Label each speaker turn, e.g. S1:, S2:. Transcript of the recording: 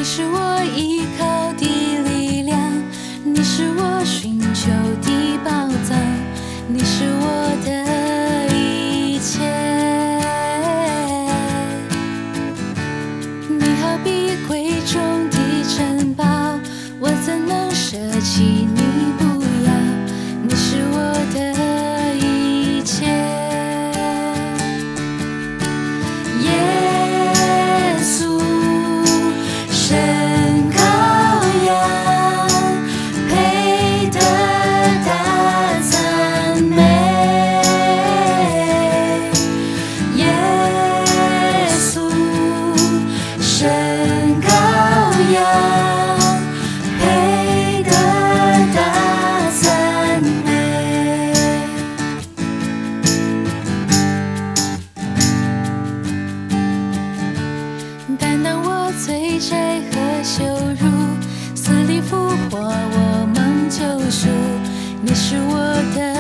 S1: 是我依靠的力量，你是我寻求的宝藏，你是我的一切。你好比贵重的珍宝，我怎能舍弃你不要？你是我的一切。耶稣，神羔羊，配得大赞美。耶稣，神羔羊，配得大赞美。担当我罪债和羞辱，死里复活，我蒙救赎，你是我的